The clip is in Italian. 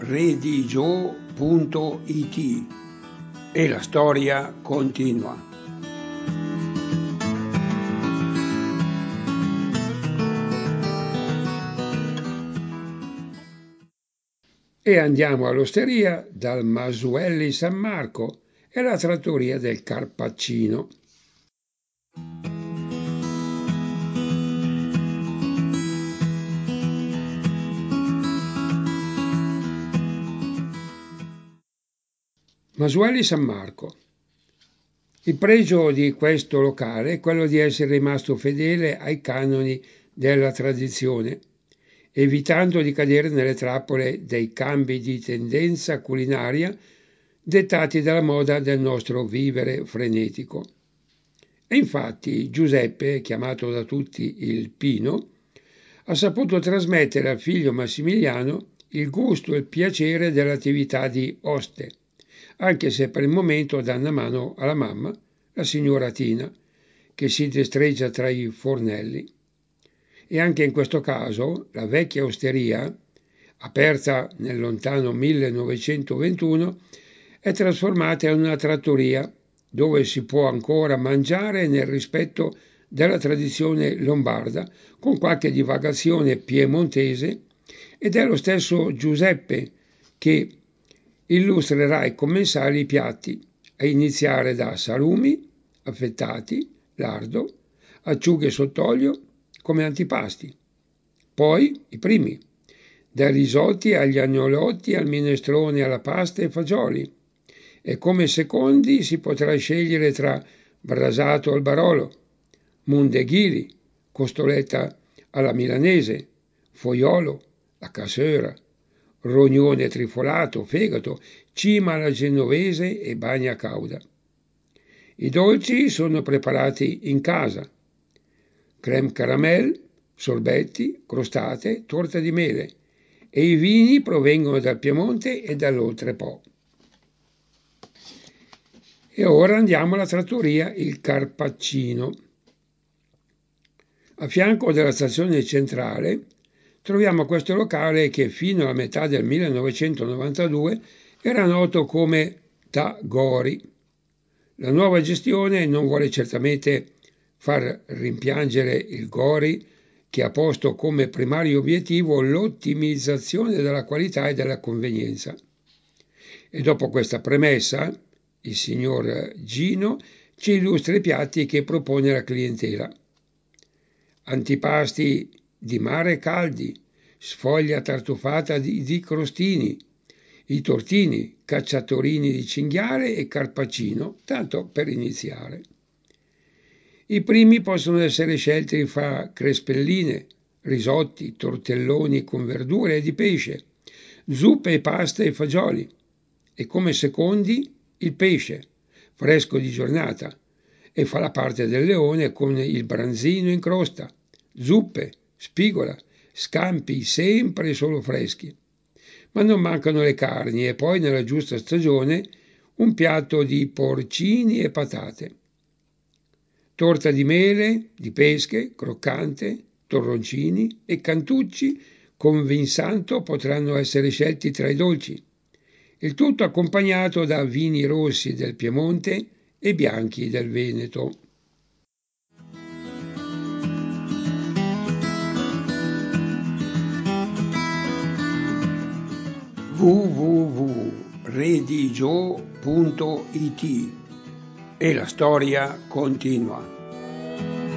www.redigio.it e la storia continua. E andiamo all'osteria dal Masuelli San Marco e la trattoria del Carpaccino. Masuelli San Marco. Il pregio di questo locale è quello di essere rimasto fedele ai canoni della tradizione, evitando di cadere nelle trappole dei cambi di tendenza culinaria dettati dalla moda del nostro vivere frenetico. E infatti Giuseppe, chiamato da tutti il Pino, ha saputo trasmettere al figlio Massimiliano il gusto e il piacere dell'attività di oste, anche se per il momento dà una mano alla mamma, la signora Tina, che si destreggia tra i fornelli. E anche in questo caso la vecchia osteria, aperta nel lontano 1921, è trasformata in una trattoria dove si può ancora mangiare nel rispetto della tradizione lombarda, con qualche divagazione piemontese, ed è lo stesso Giuseppe che illustrerà ai commensali i piatti, a iniziare da salumi, affettati, lardo, acciughe sott'olio come antipasti. Poi i primi, dai risotti agli agnolotti, al minestrone, alla pasta e fagioli. E come secondi si potrà scegliere tra brasato al barolo, mundeghili, costoletta alla milanese, foiolo, la cassera, rognone trifolato, fegato, cima alla genovese e bagna cauda. I dolci sono preparati in casa: creme caramel, sorbetti, crostate, torta di mele, e i vini provengono dal Piemonte e dall'Oltrepo. E ora andiamo alla trattoria Il Carpaccino. A fianco della stazione centrale troviamo questo locale che fino alla metà del 1992 era noto come Da Gori. La nuova gestione non vuole certamente far rimpiangere il Gori, che ha posto come primario obiettivo l'ottimizzazione della qualità e della convenienza. E dopo questa premessa, il signor Gino ci illustra i piatti che propone alla clientela. Antipasti di mare caldi, sfoglia tartufata di crostini, i tortini, cacciatorini di cinghiale e carpacino, tanto per iniziare. I primi possono essere scelti fra crespelline, risotti, tortelloni con verdure e di pesce, zuppe e pasta e fagioli. E come secondi il pesce, fresco di giornata, e fa la parte del leone con il branzino in crosta, zuppe, spigola, scampi sempre solo freschi. Ma non mancano le carni e poi nella giusta stagione un piatto di porcini e patate. Torta di mele, di pesche, croccante, torroncini e cantucci con vinsanto potranno essere scelti tra i dolci. Il tutto accompagnato da vini rossi del Piemonte e bianchi del Veneto. www.redigio.it e la storia continua.